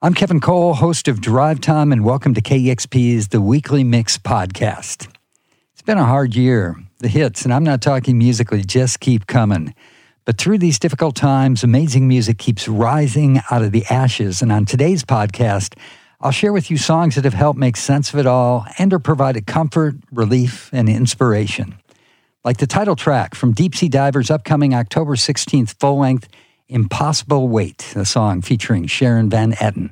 I'm Kevin Cole, host of Drive Time, and welcome to KEXP's The Weekly Mix podcast. It's been a hard year. The hits, and I'm not talking musically, just keep coming. But through these difficult times, amazing music keeps rising out of the ashes. And on today's podcast, I'll share with you songs that have helped make sense of it all and or provided comfort, relief, and inspiration. Like the title track from Deep Sea Divers' upcoming October 16th full-length Impossible Weight, a song featuring Sharon Van Etten.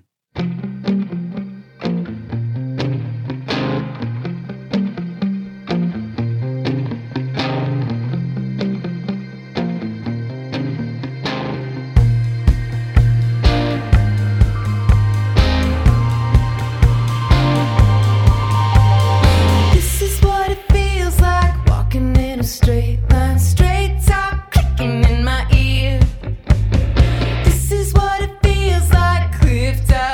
This is what it feels like, walking in a straight line, straight top clicking in my ear. This is what it feels like, cliff top.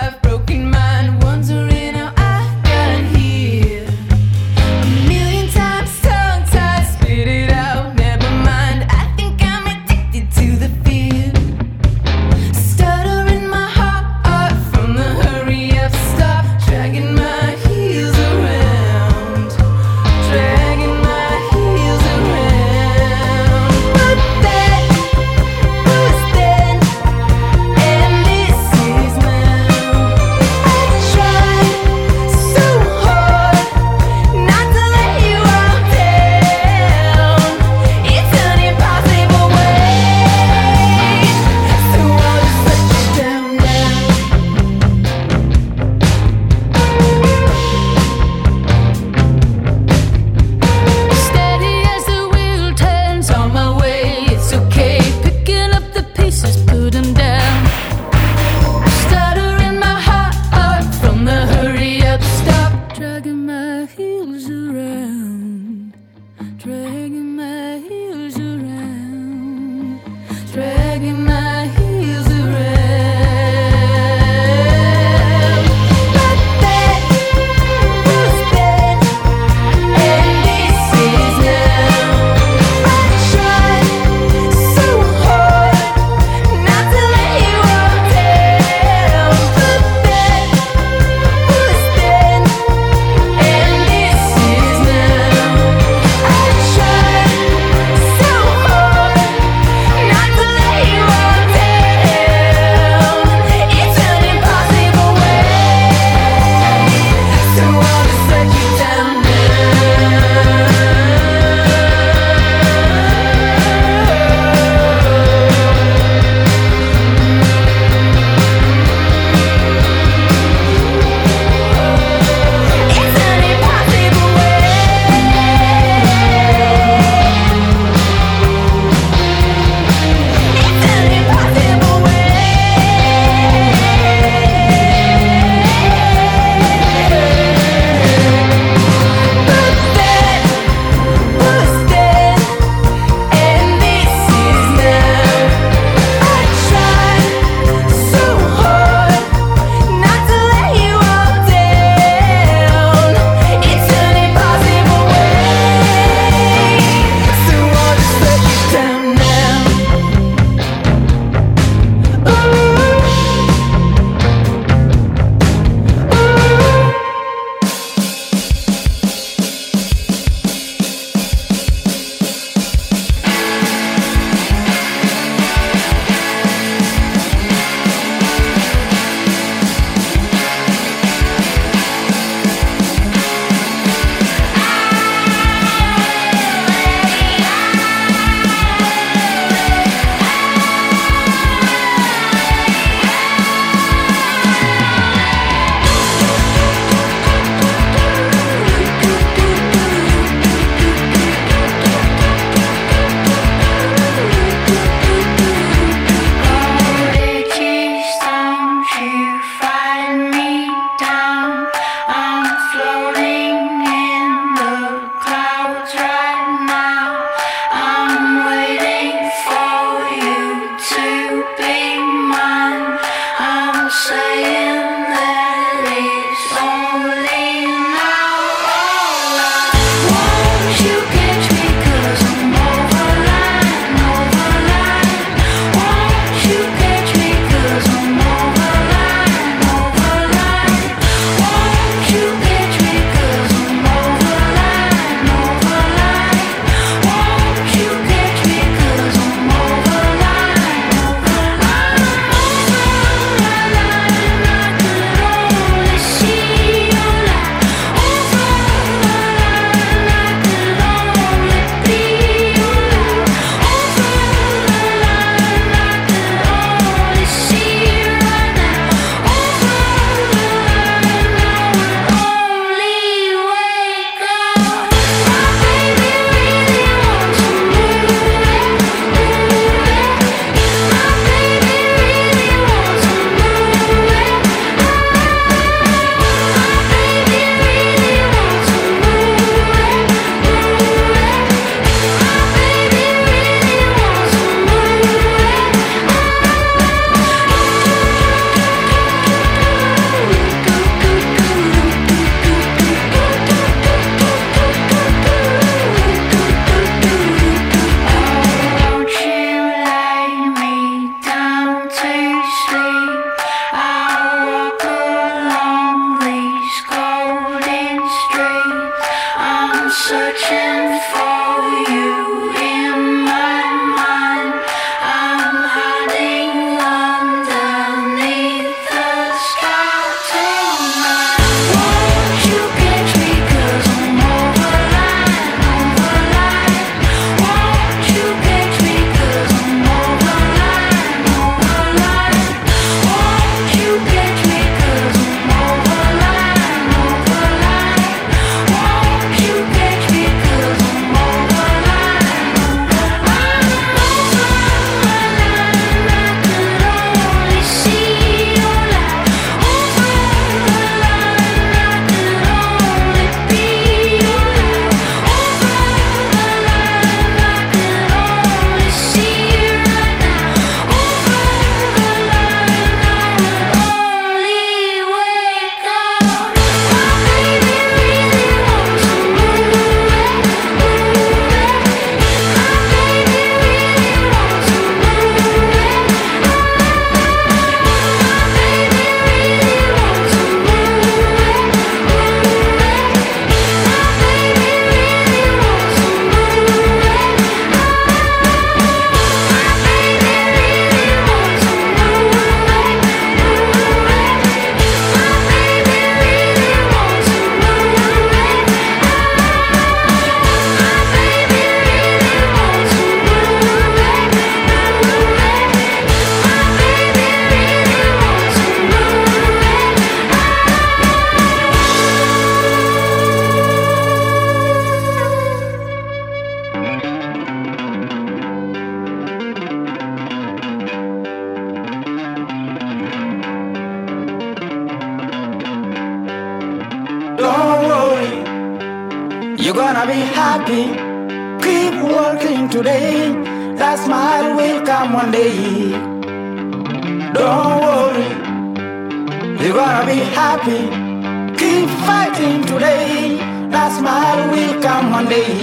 You're gonna be happy. Keep working today. That smile will come one day. Don't worry. You're gonna be happy. Keep fighting today. That smile will come one day.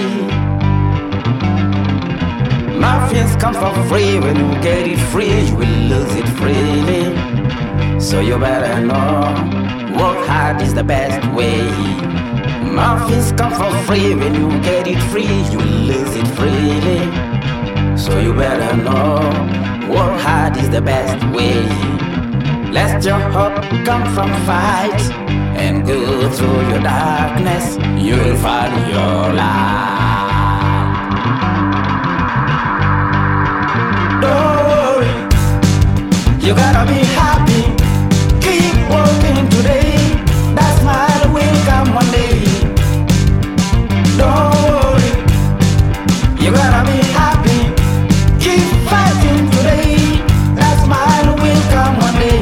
Muffins come for free. When you get it free, you will lose it freely. So you better know, work hard is the best way. Muffins come for free. When you get it free, you will lose it freely. So you better know, work hard is the best way. Let your hope come from fight, and go through your darkness, you'll find your light. Don't worry, you gotta be happy. Keep working today. That smile will come one day. Don't worry, you gotta be happy. Keep fighting today. That smile will come one day.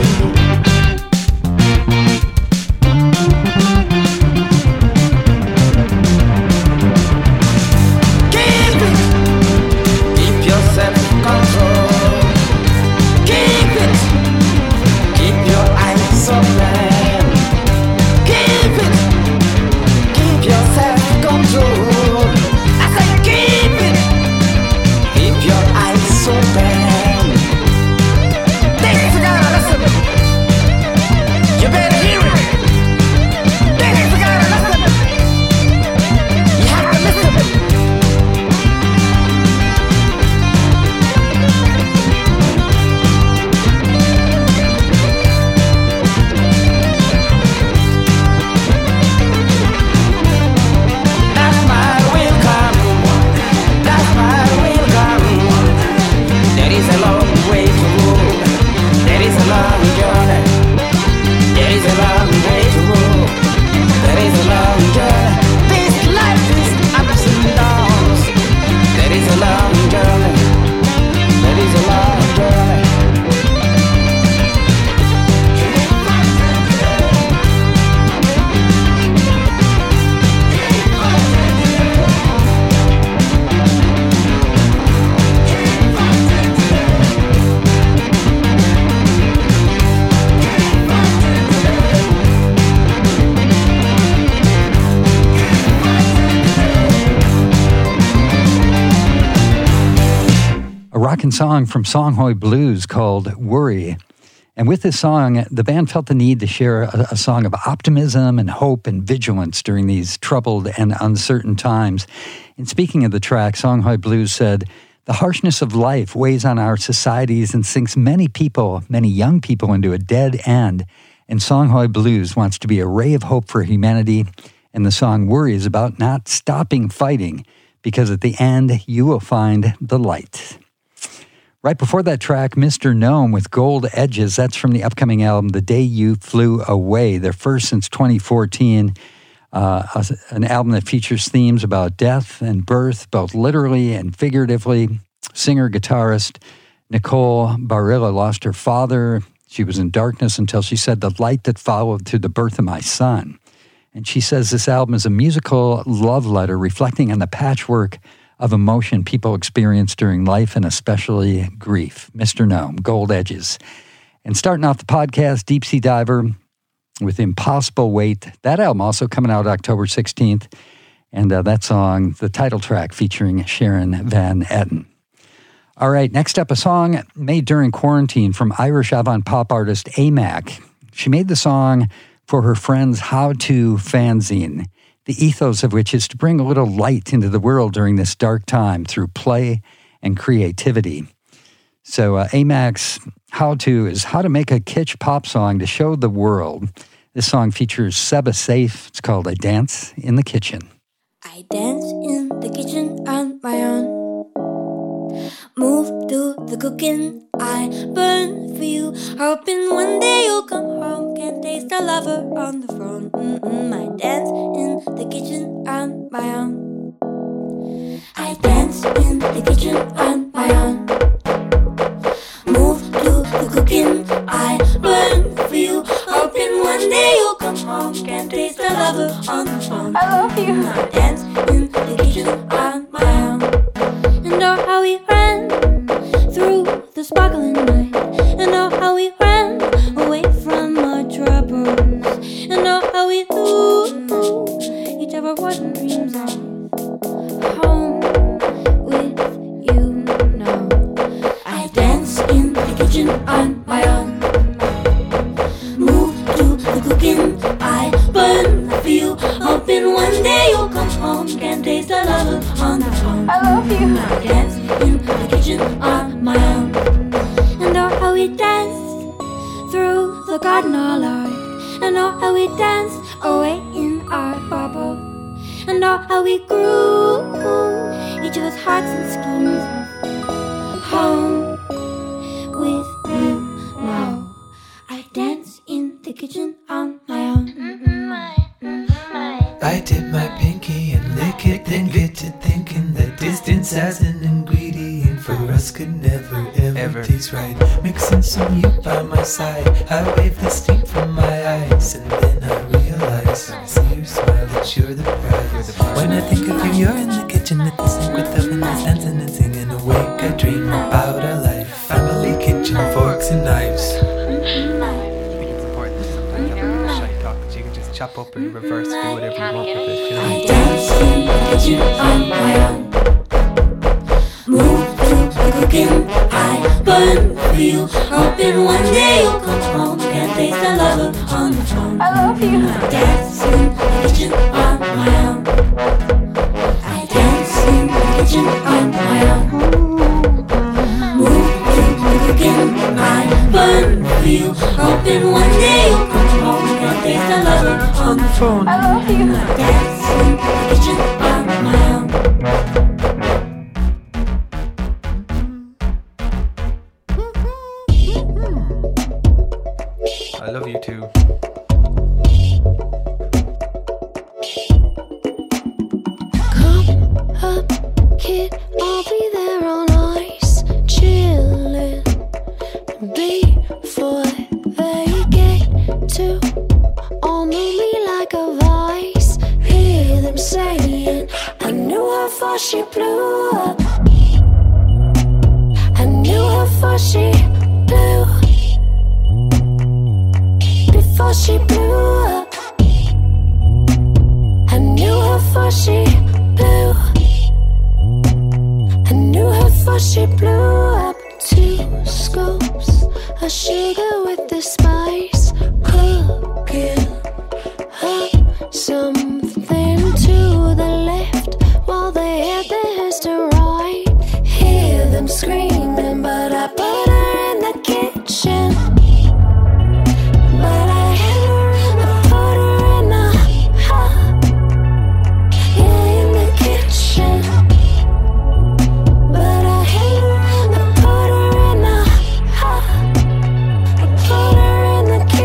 Song from Songhai Blues called Worry. And with this song, the band felt the need to share a song of optimism and hope and vigilance during these troubled and uncertain times. And speaking of the track, Songhai Blues said, "The harshness of life weighs on our societies and sinks many people, many young people, into a dead end. And Songhai Blues wants to be a ray of hope for humanity. And the song Worry is about not stopping fighting, because at the end, you will find the light." Right before that track, Mr. Gnome with Gold Edges. That's from the upcoming album, The Day You Flew Away, their first since 2014. An album that features themes about death and birth, both literally and figuratively. Singer-guitarist Nicole Barilla lost her father. She was in darkness until she said the light that followed through the birth of my son. And she says this album is a musical love letter reflecting on the patchwork of emotion people experience during life and especially grief. Mr. Gnome, Gold Edges. And starting off the podcast, Deep Sea Diver with Impossible Weight. That album also coming out October 16th. And that song, the title track featuring Sharon Van Etten. All right, next up, a song made during quarantine from Irish avant-pop artist AMAC. She made the song for her friend's How To fanzine, the ethos of which is to bring a little light into the world during this dark time through play and creativity. So AMAC's How To is how to make a kitsch pop song to show the world. This song features Seba Safe. It's called I Dance in the Kitchen. I dance in the kitchen on my own. Move to the cooking, I burn for you. Hoping one day you'll come home. Can't taste our lover on the phone. I dance in the kitchen on my own. I dance in the kitchen on my own. Move to the cooking, I burn for you. Hoping one day you'll come home. Can't taste the lover on the phone. I love you. I dance in the kitchen on my own. And oh, how we ran through the sparkling night. And oh, how we ran away from our troubles. And oh, how we threw each of our warm dreams out. Home with you now. I dance in the kitchen on my own. Move to the cooking, I burn for you. Hoping one day you'll come home. Can't taste the love on the phone. I love you. I dance in the kitchen on my own. And oh, how we danced through the garden all night. And oh, how we danced away in our bubble. And oh, how we grew each of us hearts and schemes. Home with you now. I dance in the kitchen on my own. I dip my pinky and lick it, then get to thinking that distance as an ingredient for us could never ever taste right. Mixing some you by my side, I wave the steam from my eyes, and then I realize when I see your smile that you're the prize. When I think of you, you're in the kitchen at the sink with ovens, dancing and singing awake. I dream about our life, family kitchen, forks and knives. Chop up and reverse, do whatever you want with it, you know? I dance in the kitchen on my own. Move to the cooking, I burn for you. Hoping one day you'll come home. Can't taste the love on the phone. I love you. I dance in the kitchen on my own. I dance in the kitchen on my own. Move to the cooking, I burn for you. Hoping one day you'll come home. Can't taste the love on the phone. I love you. I dance in the kitchen on my own. I love you too. Come up, kid, I'll be there on ice, chillin' before they get to on me like a vice. Hear them saying, I knew her before she blew up. I knew her before she blew. Before she blew up. I knew her before she blew. I knew her before she blew up. 2 scoops of sugar with the spice, cooking up something to the left while they had theirs to right. Hear them screaming, but I put her in the kitchen. But I had her in the, put her in the, yeah, in the kitchen. But I had her in the, put her in the, I put her in the kitchen.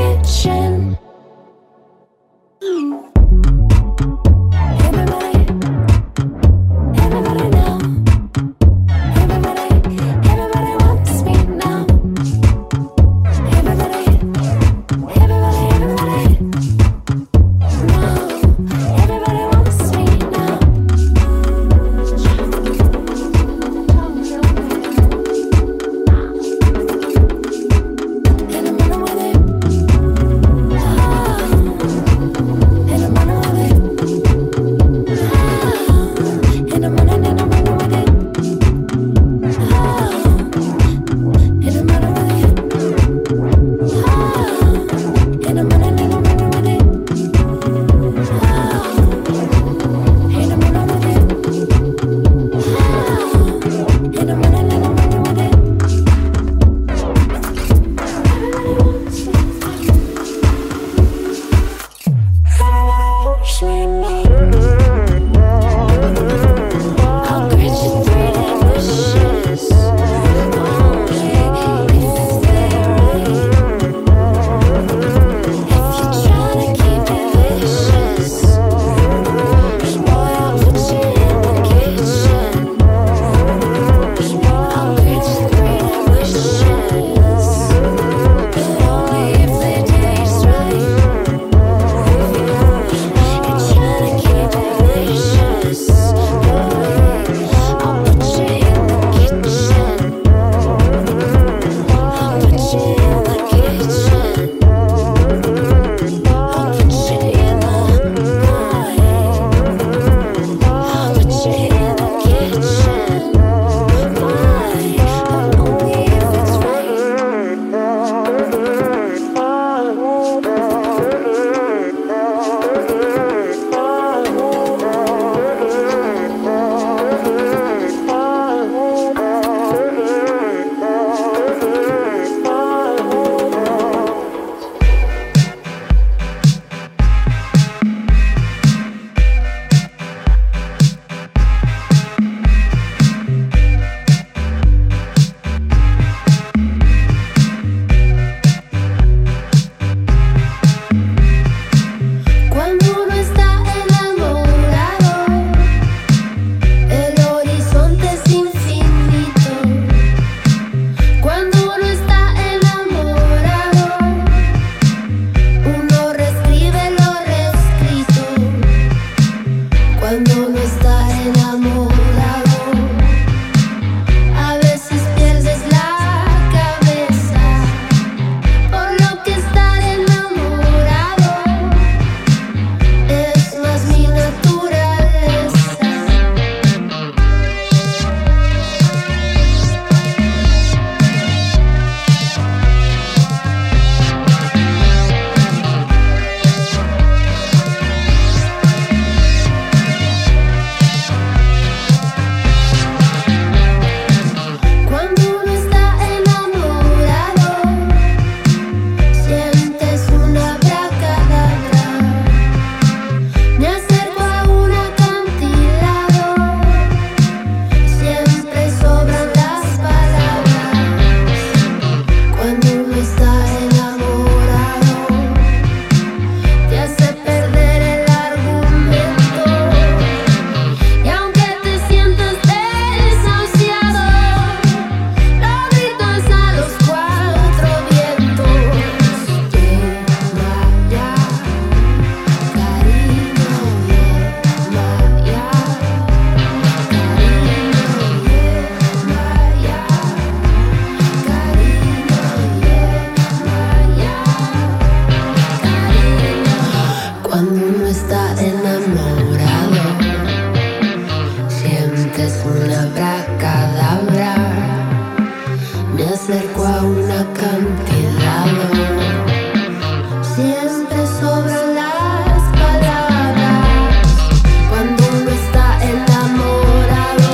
Siempre sobran las palabras cuando uno está enamorado.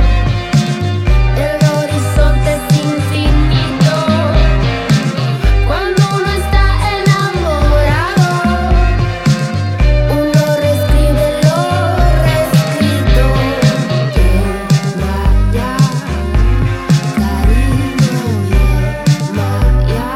El horizonte es infinito cuando uno está enamorado. Uno reescribe lo reescrito. Maya, cariño, Maya.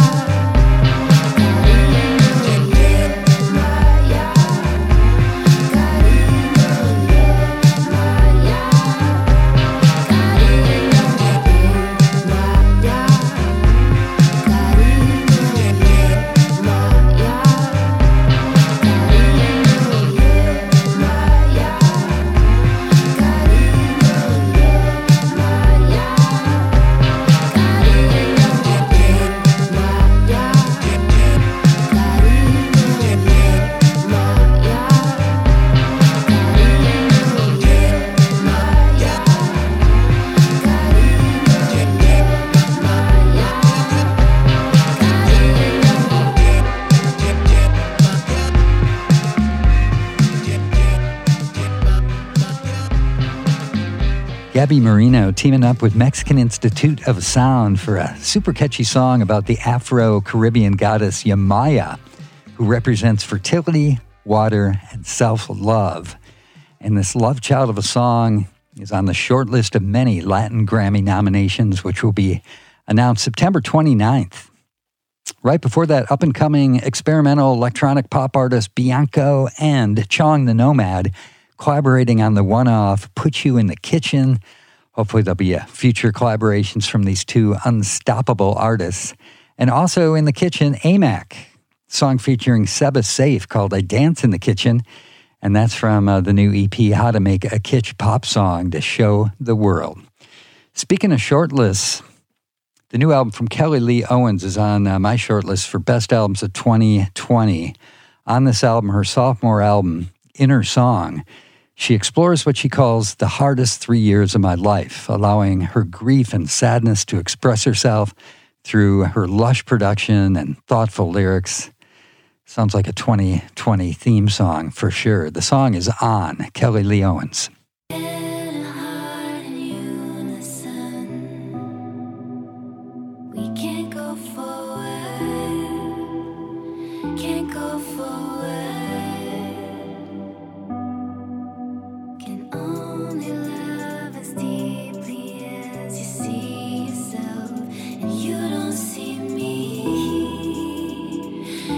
Gabby Marino teaming up with Mexican Institute of Sound for a super catchy song about the Afro-Caribbean goddess Yamaya, who represents fertility, water, and self-love. And this love child of a song is on the short list of many Latin Grammy nominations, which will be announced September 29th. Right before that, up-and-coming experimental electronic pop artist Bianco and Chong the Nomad collaborating on the one-off Put You in the Kitchen. Hopefully there'll be future collaborations from these two unstoppable artists. And also in the kitchen, AMAC, song featuring Seba Safe called I Dance in the Kitchen. And that's from the new EP, How to Make a Kitsch Pop Song to Show the World. Speaking of shortlists, the new album from Kelly Lee Owens is on my shortlist for Best Albums of 2020. On this album, her sophomore album, Inner Song, she explores what she calls the hardest 3 years of my life, allowing her grief and sadness to express herself through her lush production and thoughtful lyrics. Sounds like a 2020 theme song for sure. The song is On, Kelly Lee Owens.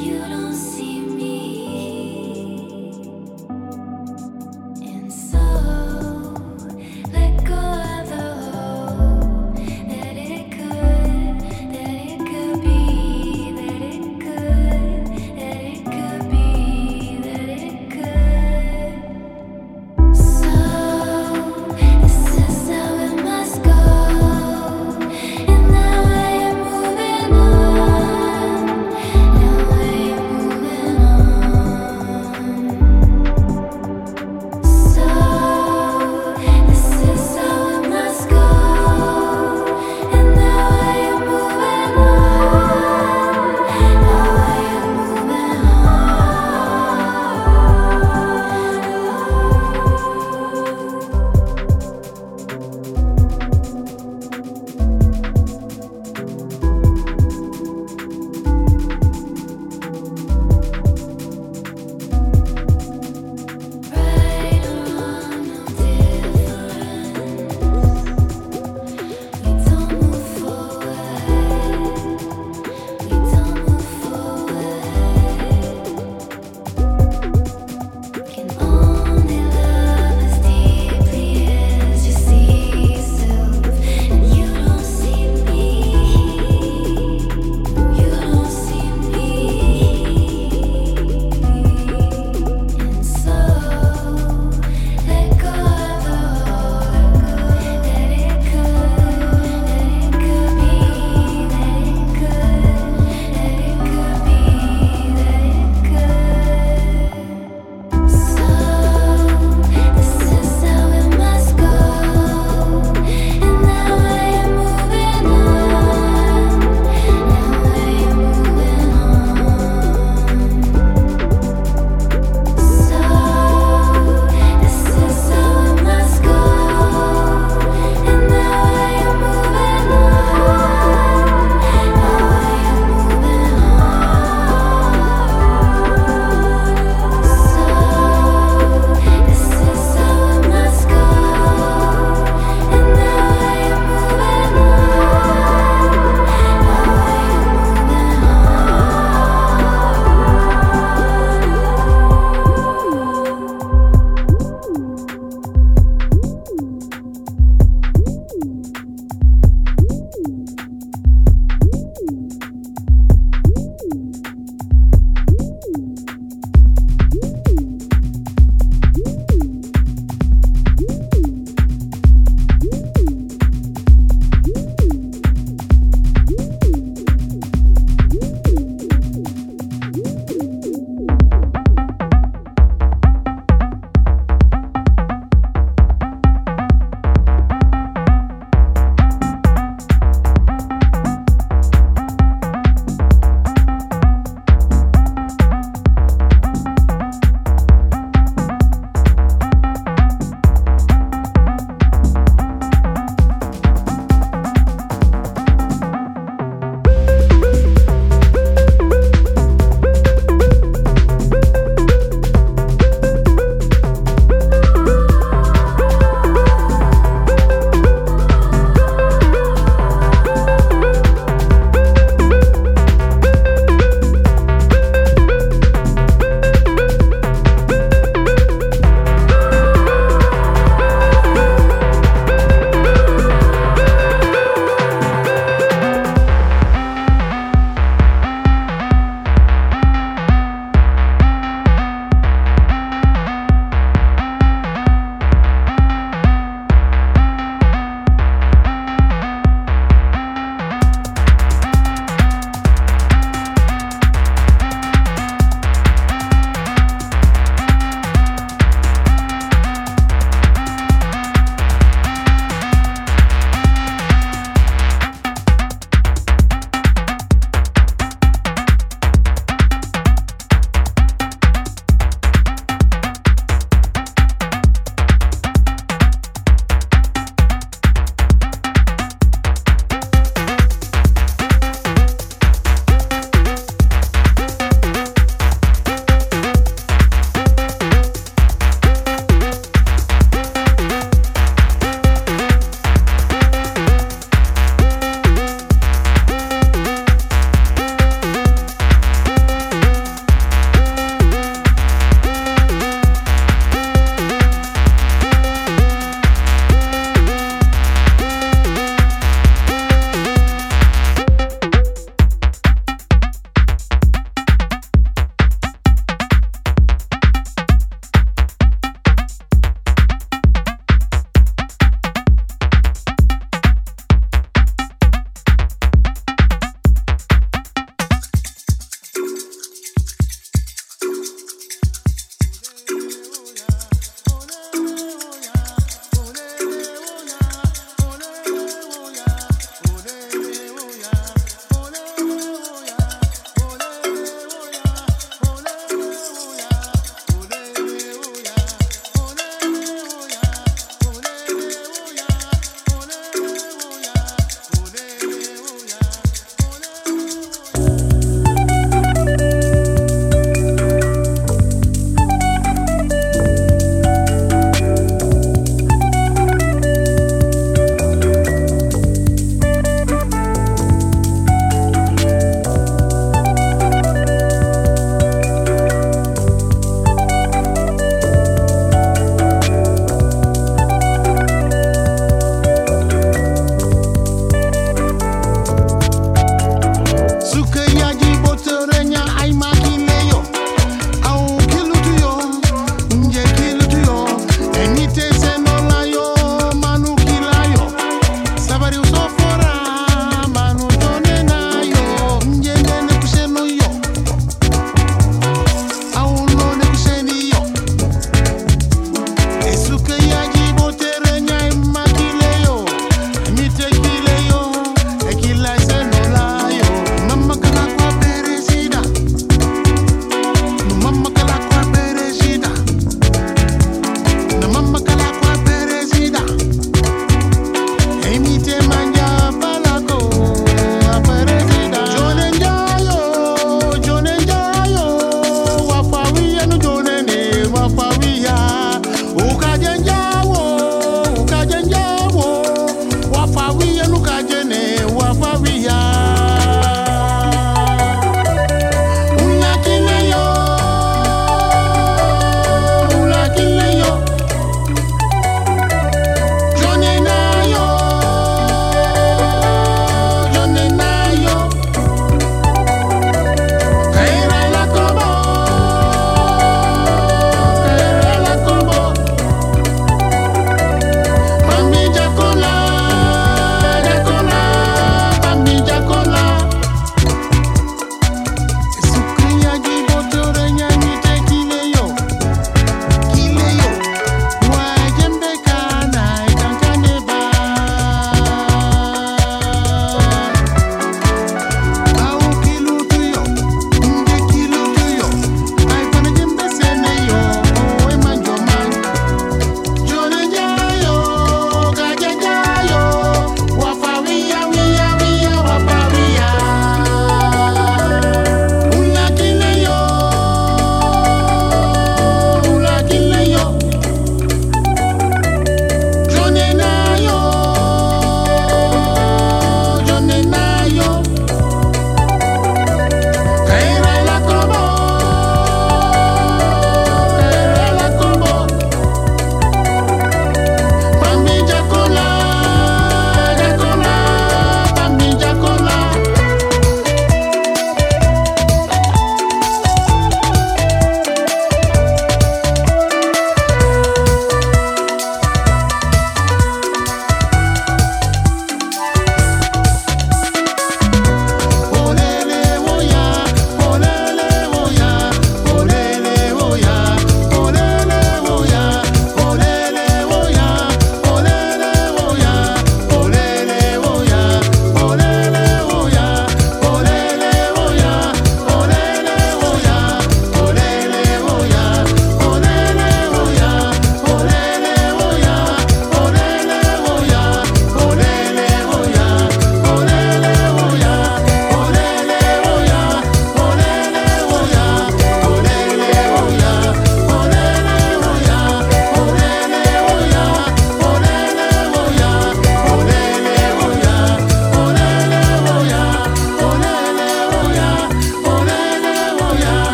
So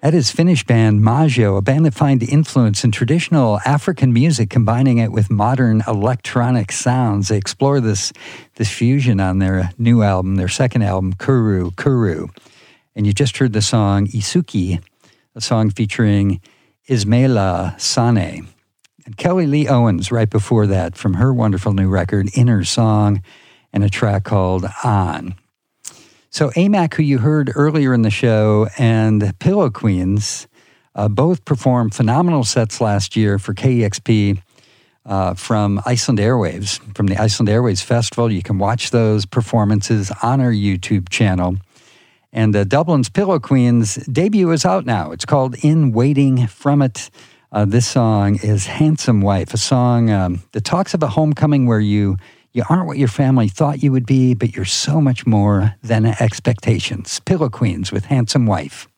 That is Finnish band Maggio, a band that find influence in traditional African music, combining it with modern electronic sounds. They explore this fusion on their new album, their second album, Kuru Kuru. And you just heard the song Isuki, a song featuring Ismaila Sane. And Kelly Lee Owens right before that from her wonderful new record, Inner Song, and a track called On. So AMAC, who you heard earlier in the show, and Pillow Queens both performed phenomenal sets last year for KEXP from Iceland Airwaves, from the Iceland Airwaves Festival. You can watch those performances on our YouTube channel. And Dublin's Pillow Queens debut is out now. It's called In Waiting From It. This song is Handsome Wife, a song that talks of a homecoming where you aren't what your family thought you would be, but you're so much more than expectations. Pillow Queens with Handsome Wife.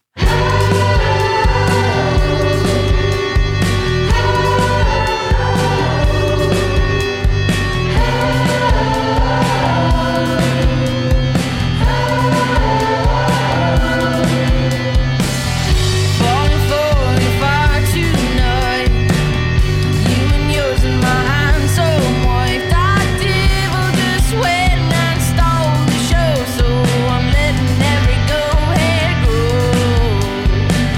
So I'm letting every go ahead go.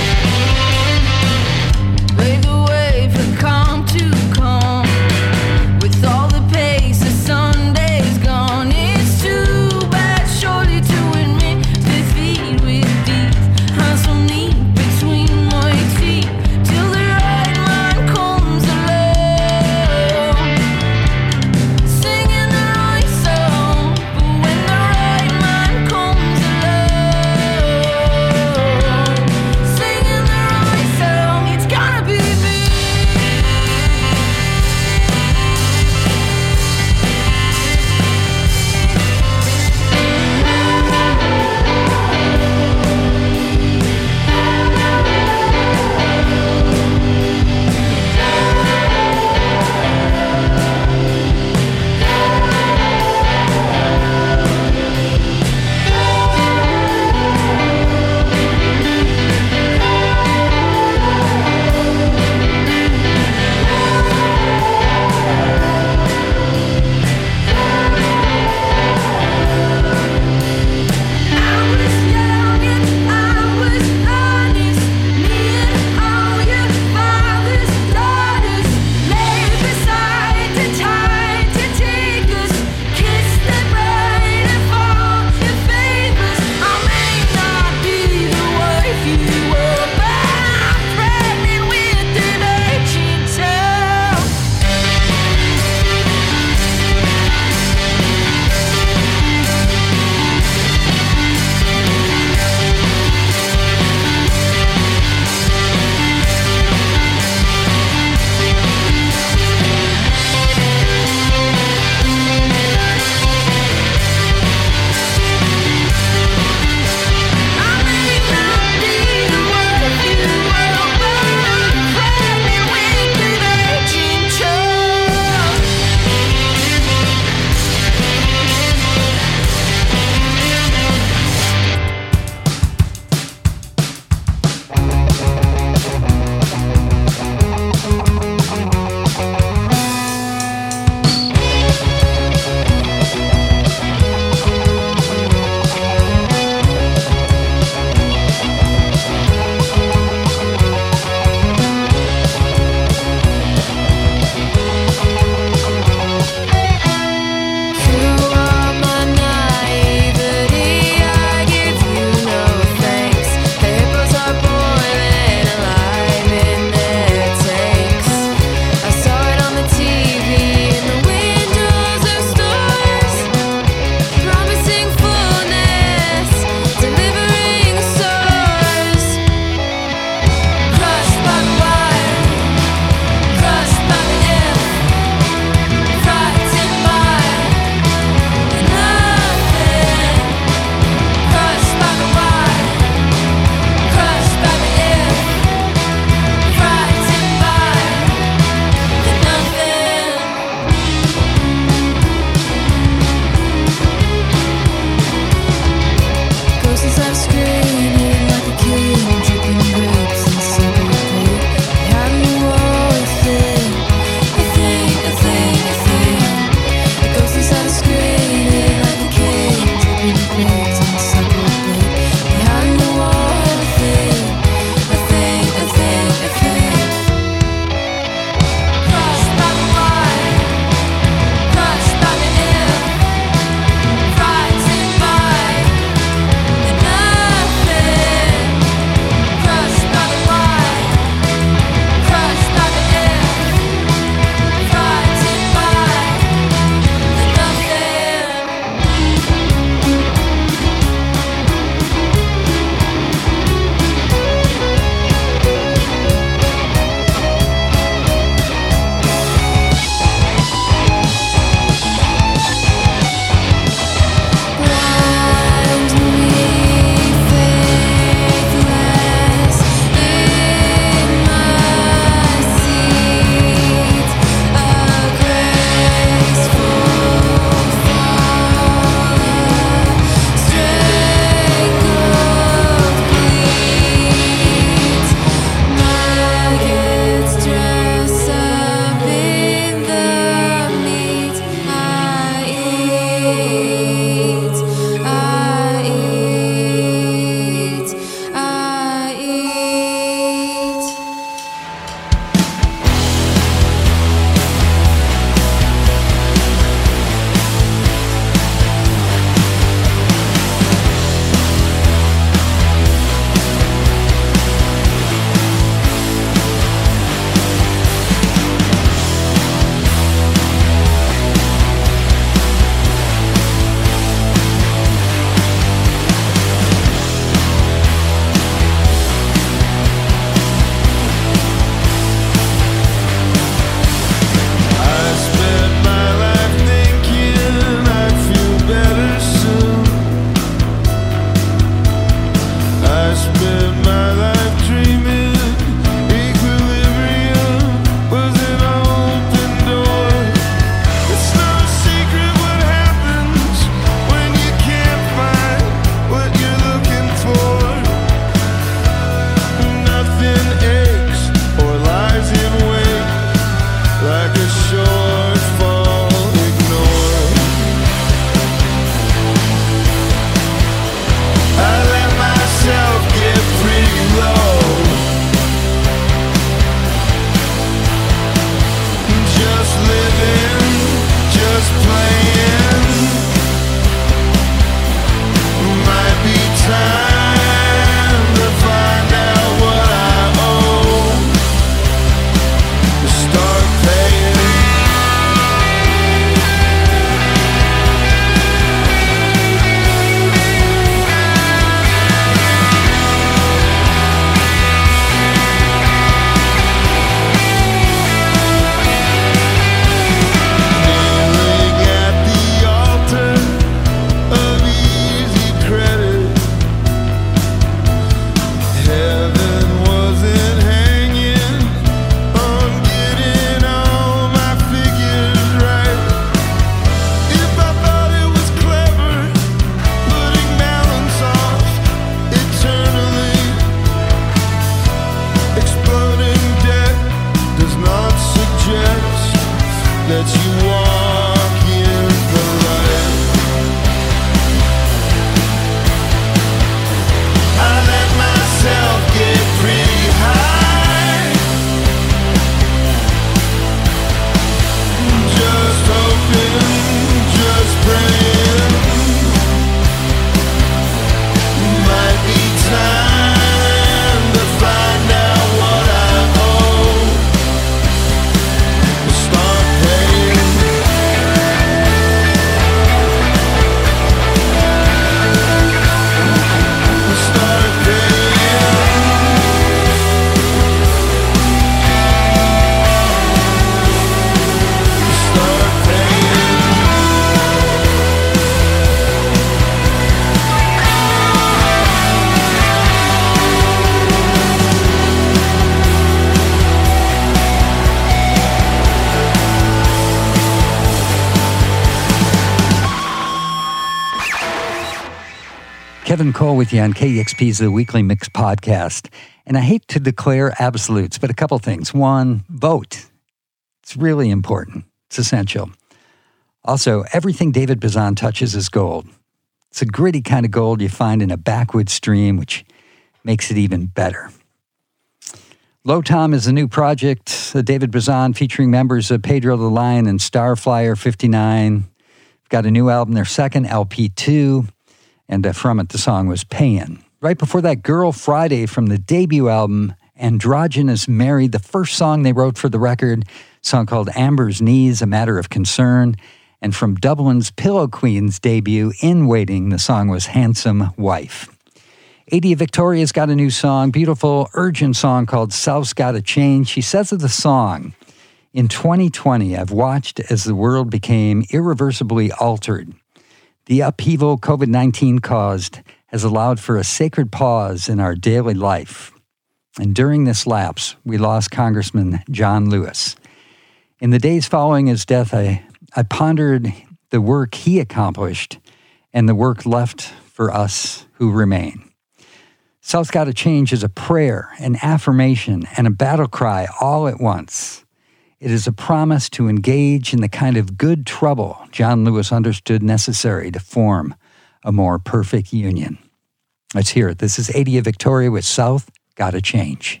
Kevin Cole with you on KEXP's The Weekly Mix podcast. And I hate to declare absolutes, but a couple things. One, vote. It's really important. It's essential. Also, everything David Bazan touches is gold. It's a gritty kind of gold you find in a backwood stream, which makes it even better. Low Tom is a new project, David Bazan featuring members of Pedro the Lion and Starflyer 59. Got a new album, their second, LP2. And from it, the song was Payin'. Right before that, Girl Friday from the debut album, Androgynous Mary, the first song they wrote for the record, a song called Amber's Knees, A Matter of Concern. And from Dublin's Pillow Queen's debut, In Waiting, the song was Handsome Wife. Adia Victoria's got a new song, beautiful, urgent song called South's Gotta Change. She says of the song, in 2020, I've watched as the world became irreversibly altered. The upheaval COVID-19 caused has allowed for a sacred pause in our daily life. And during this lapse, we lost Congressman John Lewis. In the days following his death, I pondered the work he accomplished and the work left for us who remain. South's Gotta Change is a prayer, an affirmation, and a battle cry all at once. It is a promise to engage in the kind of good trouble John Lewis understood necessary to form a more perfect union. Let's hear it. This is Adia Victoria with South Gotta Change.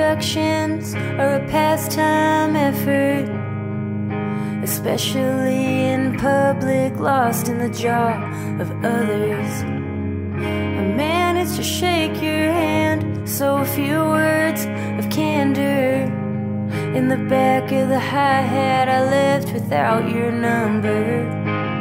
introductions are a pastime effort, especially in public, lost in the jaw of others. I managed to shake your hand, so a few words of candor. In the back of the hi-hat I left without your number.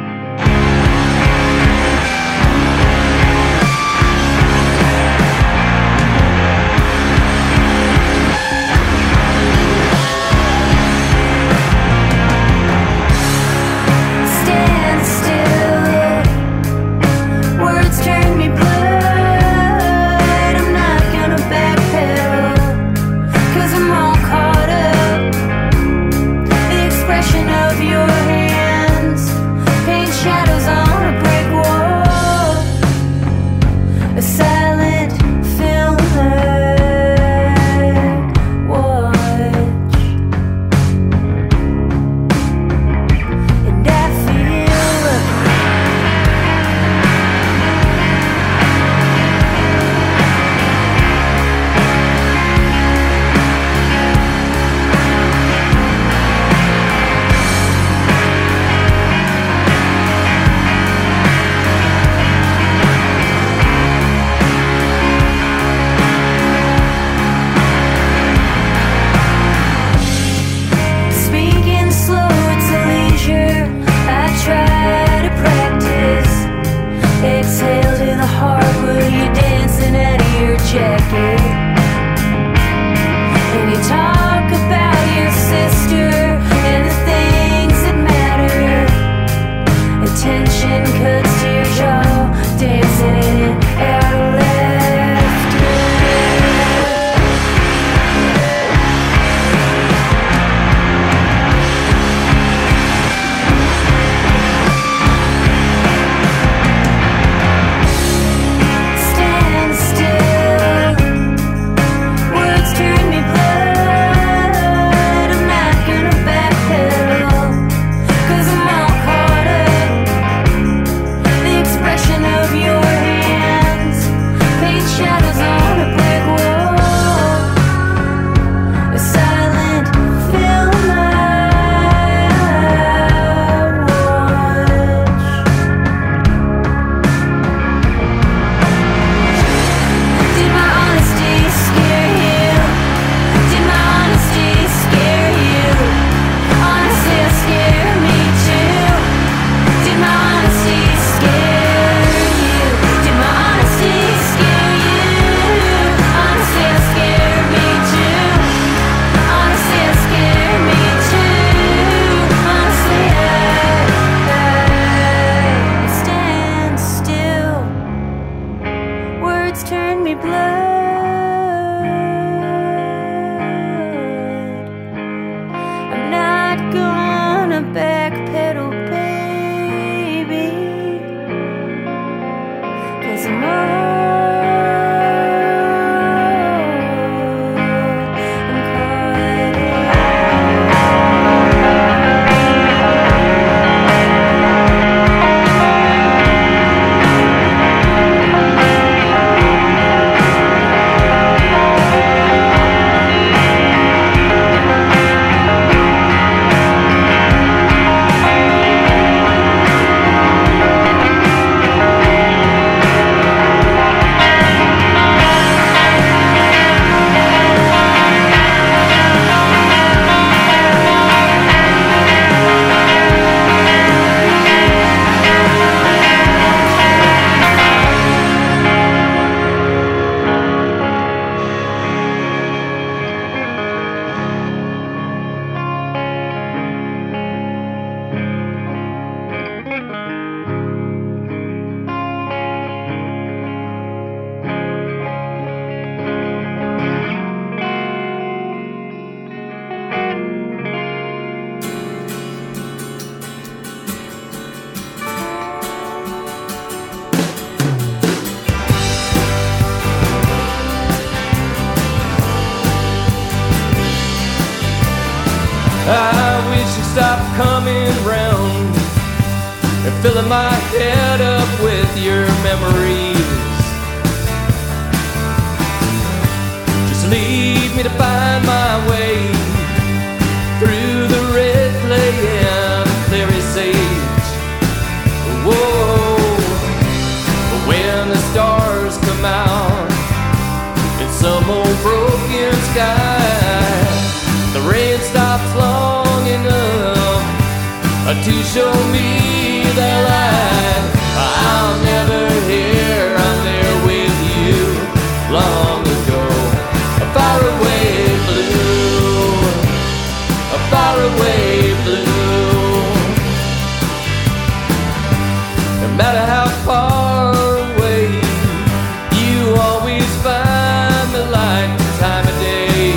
I wish you'd stop coming round and filling my head up with your memories. Just leave me to find my way through the red clay and clary sage. Whoa, but when the stars come out in some old broken sky, the rain stops long enough to show me the light. I'm never here, I'm there with you long ago. Far away blue, far away blue. No matter how far away, you always find the light this time of day.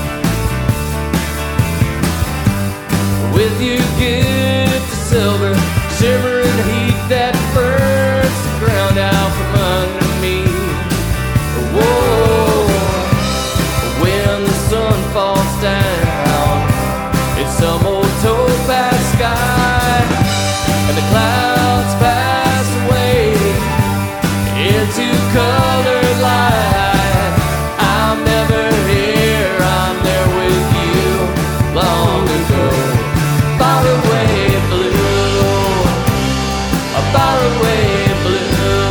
With your gift of silver, shimmering heat that burns the ground out from under me. Whoa, when the sun falls down in some old topaz sky and the clouds pass away into colored light, I'm never here, I'm there with you long ago. Far away blue, far away blue.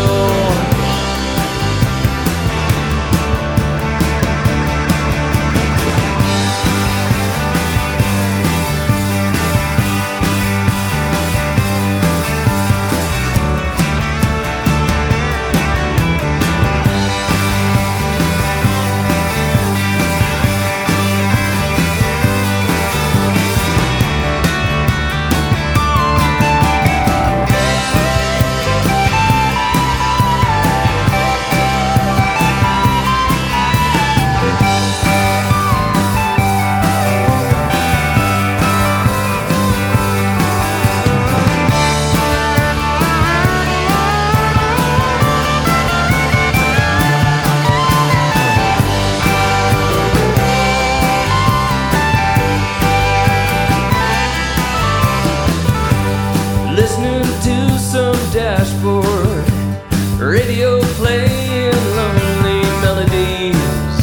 Listening to some dashboard radio playing lonely melodies.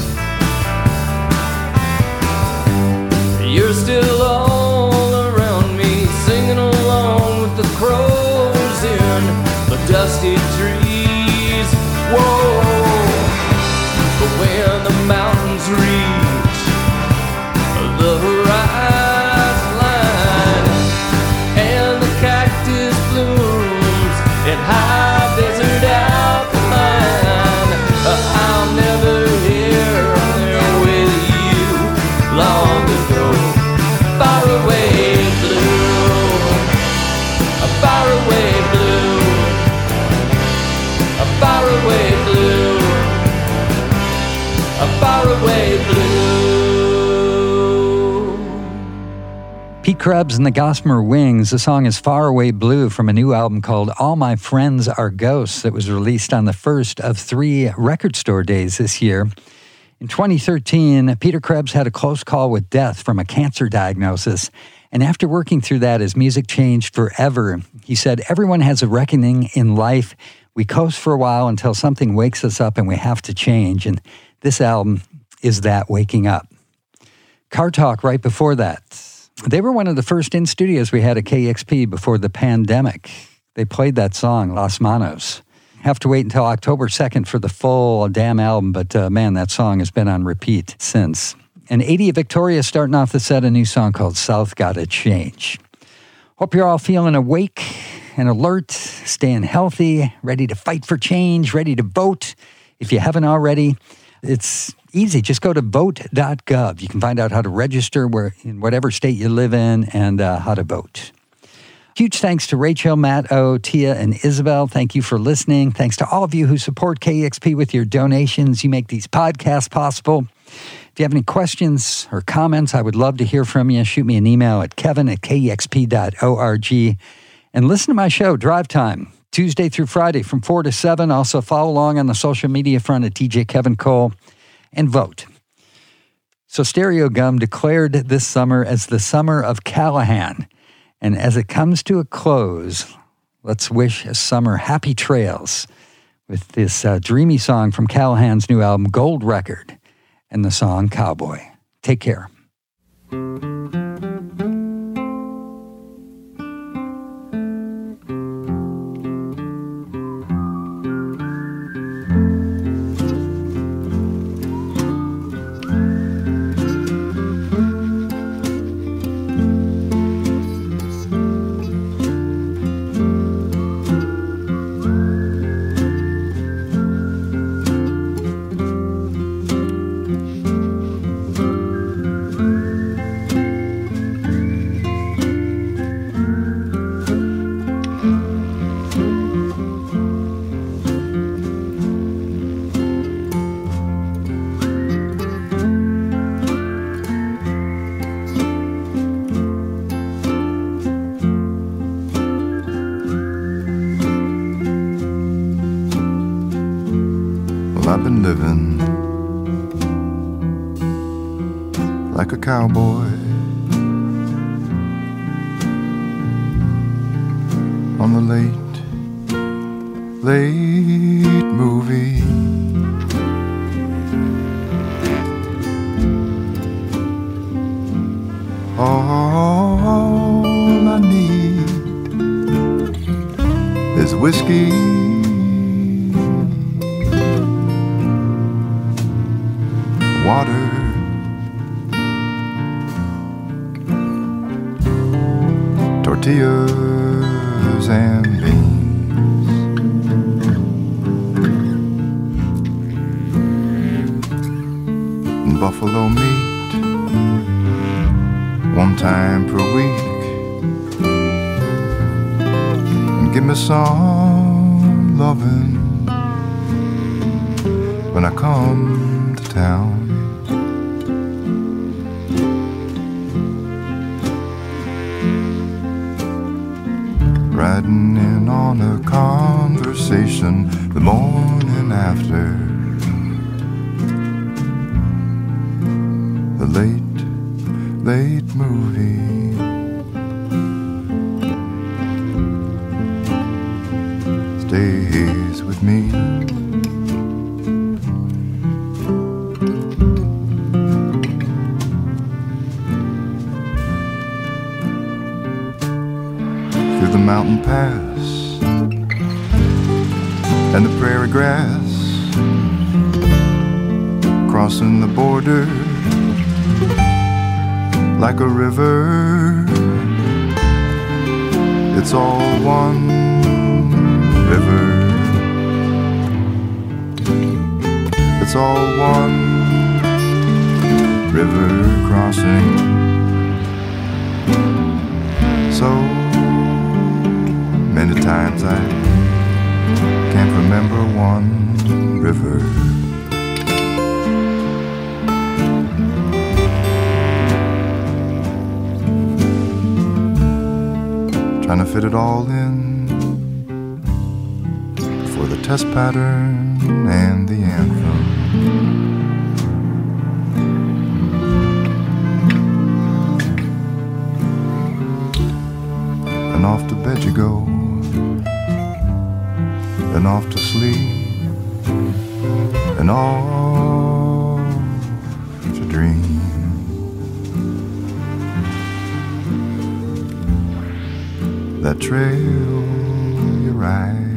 You're still all around me, singing along with the crows in the dusty trees. Whoa, but when the mountains reach the horizon line and the cactus blooms in high desert alkaline, I'm never here, I'm there with you long ago. Far away blue, far away blue, far away blue, far away blue. Pete Krebs and the Gossamer Wings. The song is Far Away Blue from a new album called All My Friends Are Ghosts that was released on the first of 3 record store days this year. In 2013, Peter Krebs had a close call with death from a cancer diagnosis. And after working through that, his music changed forever. He said, everyone has a reckoning in life. We coast for a while until something wakes us up and we have to change. And this album is that waking up. Car Talk right before that. They were one of the first in studios we had at KEXP before the pandemic. They played that song, Las Manos. Have to wait until October 2nd for the full damn album, but man, that song has been on repeat since. And 80 Victoria starting off the set, a new song called South Gotta Change. Hope you're all feeling awake and alert, staying healthy, ready to fight for change, ready to vote. If you haven't already, it's easy. Just go to vote.gov. You can find out how to register in whatever state you live in and how to vote. Huge thanks to Rachel, Matt O, Tia, and Isabel. Thank you for listening. Thanks to all of you who support KEXP with your donations. You make these podcasts possible. If you have any questions or comments, I would love to hear from you. Shoot me an email at kevin@kexp.org. And listen to my show, Drive Time, Tuesday through Friday from 4 to 7. Also follow along on the social media front at DJ Kevin Cole. And vote. So Stereo Gum declared this summer as the summer of Callahan. And as it comes to a close, let's wish a summer happy trails with this dreamy song from Callahan's new album, Gold Record. and the song Cowboy. Take care. I've been living like a cowboy on the late movie. All I need is whiskey, water, tortillas and beans, and buffalo meat one time per week, and give me some loving when I come to town. Riding in on a conversation the morning after the late movie. Stays with me. Through the mountain pass and the prairie grass, crossing the border like a river. It's all one river. It's all one river crossing. So many times I can't remember one river. Trying to fit it all in for the test pattern and the anthem. And off to bed you go, and off to sleep, and off to dream. That trail you ride